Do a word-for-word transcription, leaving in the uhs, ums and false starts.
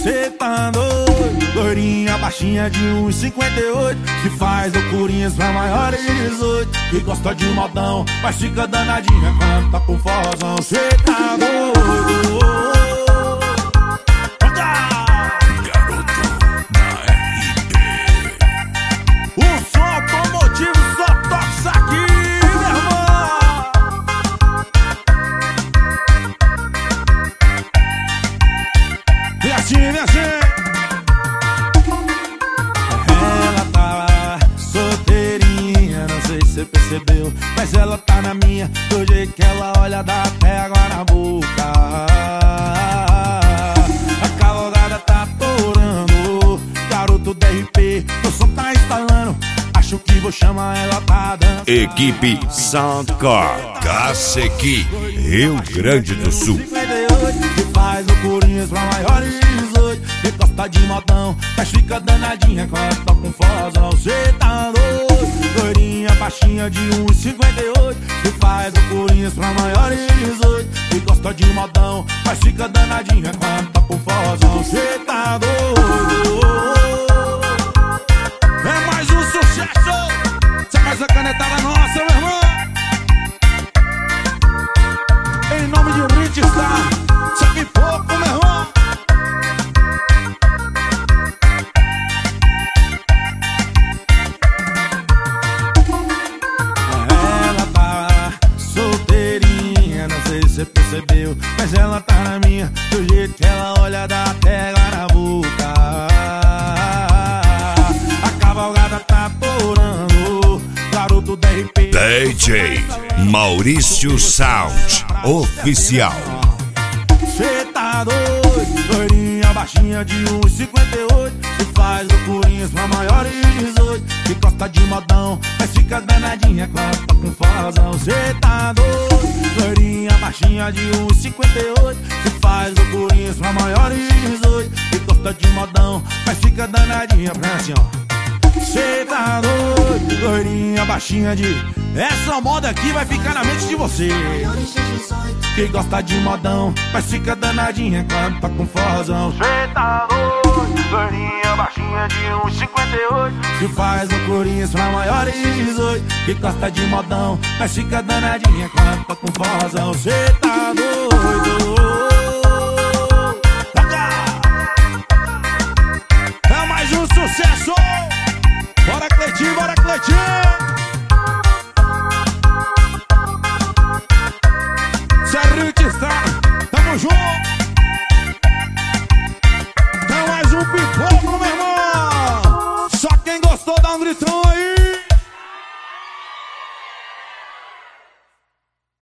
Cê tá doido, loirinha baixinha de um e cinquenta e oito, que faz loucurinhas pra maiores de dezoito, que gosta de modão, mas fica danadinha quando tá com forrozão. Cê tá doido. Ela tá solteirinha, não sei se você percebeu, mas ela tá na minha, do jeito que ela olha dá até água na boca. A cavalgada tá atorando, garoto D R P, o som tá instalando, acho que vou chamar ela pra dançar. Equipe Soundcore, Cacequi, Rio Grande do Sul. Que faz loucurinhas pra maiores de dezoito, que gosta de modão, mas fica danadinha quando tá com forrozão. Cê tá doido, loirinha baixinha de um e cinquenta e oito, que faz loucurinhas pra maiores de dezoito, que gosta de modão, mas fica danadinha quando tá com forrozão. Cê tá doido. É mais um sucesso, essa mais a canetada nossa, meu irmão. Em nome de Rich Star, sabe pouco, meu irmão. Ela tá solteirinha, não sei se você percebeu, mas ela tá na minha, do jeito que ela olha dá até água na boca. A cavalgada tá atorando, garoto D R P, D J Maurício Sound Oficial. Cê tá doido, loirinha baixinha de um e cinquenta e oito, que faz loucurinhas pra maiores de dezoito, que gosta de modão, mas fica danadinha quando tá com forrozão. Cê tá doido, loirinha baixinha de um e cinquenta e oito, que faz loucurinhas pra maiores de dezoito, que gosta de modão, mas fica danadinha pra assim, ó. Cê tá doido, loirinha baixinha de... Essa moda aqui vai ficar na mente de você, que gosta de modão, mas fica danadinha quando tá com forrozão. Cê tá doido, loirinha baixinha de um e cinquenta e oito, que faz loucurinhas pra maiores de dezoito, que gosta de modão, mas fica danadinha quando tá com forrozão. Cê tá doido. É mais um sucesso. Bora Cleitinho, bora Cleitinho. Tamo junto. Então mais um pipoco, meu irmão. Só quem gostou dá um gritão.